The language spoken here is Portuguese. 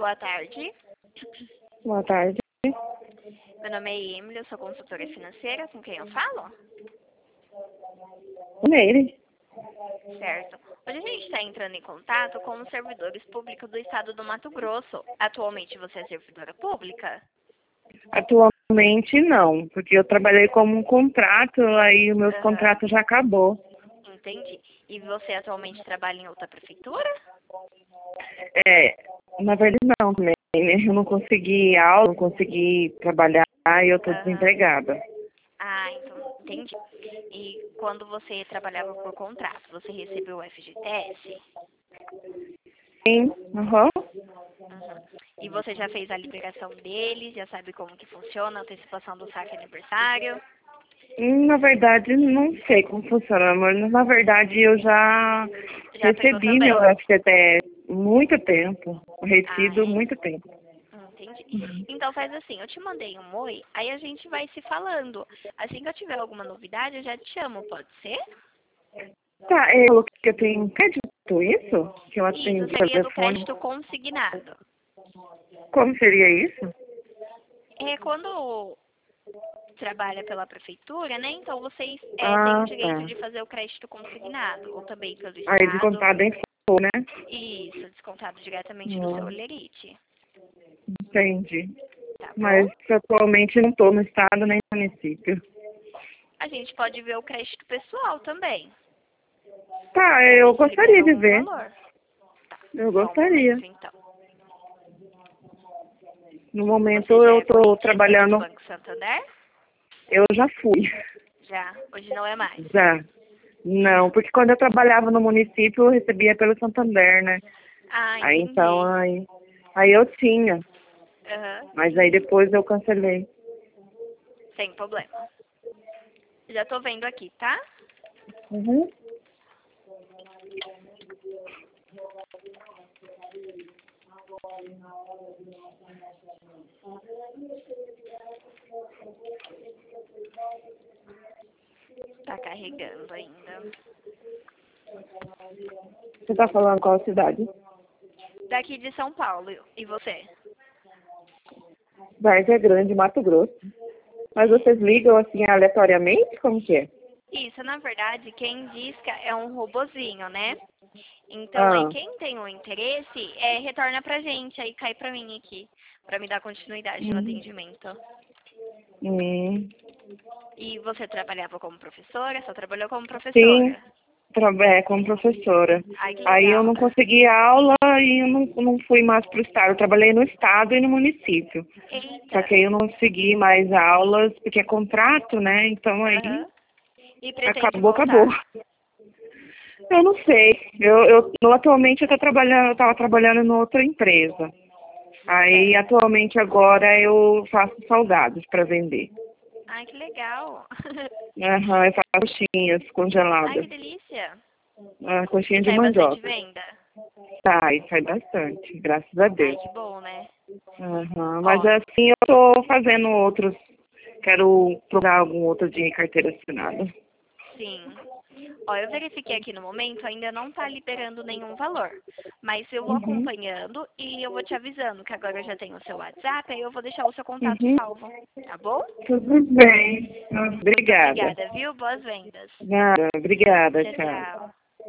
Boa tarde. Boa tarde. Meu nome é Emily, eu sou consultora financeira. Com quem eu falo? Neire. Certo. Hoje a gente está entrando em contato com os servidores públicos do estado do Mato Grosso. Atualmente você é servidora pública? Atualmente não, porque eu trabalhei como um contrato, aí o meu Aham. contrato já acabou. Entendi. E você atualmente trabalha em outra prefeitura? Na verdade não também, né? Eu não consegui aula, não consegui trabalhar e eu tô Aham. desempregada. Ah, então, entendi. E quando você trabalhava por contrato, você recebeu o FGTS? Sim, aham. Uhum. E você já fez a liberação dele? Já sabe como que funciona a antecipação do saque aniversário? Na verdade, não sei como funciona, mas na verdade eu já Já pegou recebi meu também? FGTS muito tempo, Ah, recebido é? muito tempo. Entendi. Então faz assim, eu te mandei um oi, aí a gente vai se falando. Assim que eu tiver alguma novidade, eu já te chamo, pode ser? Tá, ele falou que eu tenho crédito, isso? Que eu Isso atendi seria do telefone. crédito consignado. Como seria isso? É quando trabalha pela prefeitura, né? Então vocês têm o Ah, direito tá. de fazer o crédito consignado, ou também pelo Aí Estado. descontado em full, né? Isso, descontado diretamente do seu Não, olerite. entendi. Tá bom? Mas atualmente não estou no estado nem no município. A gente pode ver o crédito pessoal também, Tá, pra eu ver se libera gostaria de algum ver. valor. Tá, Eu só um gostaria. momento então. No momento Você já eu é estou conhecedora do trabalhando, Banco Santander? eu já fui. Já, hoje não é mais. Já. Não, porque quando eu trabalhava no município eu recebia pelo Santander, né? Ah, Aí então, entendi. aí eu tinha. Aham, Mas aí depois eu cancelei. sem problema. Já tô vendo aqui, tá? Uhum. Tá carregando ainda. Você tá falando qual cidade? Daqui de São Paulo. E você? Várzea Grande, Mato Grosso. Mas vocês ligam assim aleatoriamente? Como que é? Isso, na verdade, quem disca é um robozinho, né? Então, aí Ah, quem tem o interesse, retorna pra gente, aí cai pra mim aqui, pra me dar continuidade no hum, atendimento. hum. E você trabalhava como professora? Só trabalhou como Sim, professora? como professora. Ai, que Aí eu legal. não consegui aula e eu não fui mais para o estado. Eu trabalhei no estado e no município. Só Eita. que aí eu não consegui mais aulas, porque é contrato, né? Então aí Aham. E pretende acabou, acabou. voltar? Eu não sei. Atualmente eu estava trabalhando em outra empresa. Aí Certo. atualmente agora eu faço salgados para vender. Ai, que legal. Aham, eu faço coxinhas Ai, que congeladas. delícia. Coxinha E de sai bastante mandioca. venda? Sai bastante, graças a Ai, Deus. que bom, né? Aham, mas Ó, assim eu tô fazendo outros, quero procurar algum outro de carteira assinada. sim. Ó, eu verifiquei aqui no momento, ainda não tá liberando nenhum valor. Mas eu vou Uhum, acompanhando e eu vou te avisando que agora eu já tenho o seu WhatsApp, aí eu vou deixar o seu contato uhum. salvo. Tá bom? Tudo bem. Obrigada. Obrigada, viu? Boas vendas. Nada, obrigada, Tchau, tchau. tchau.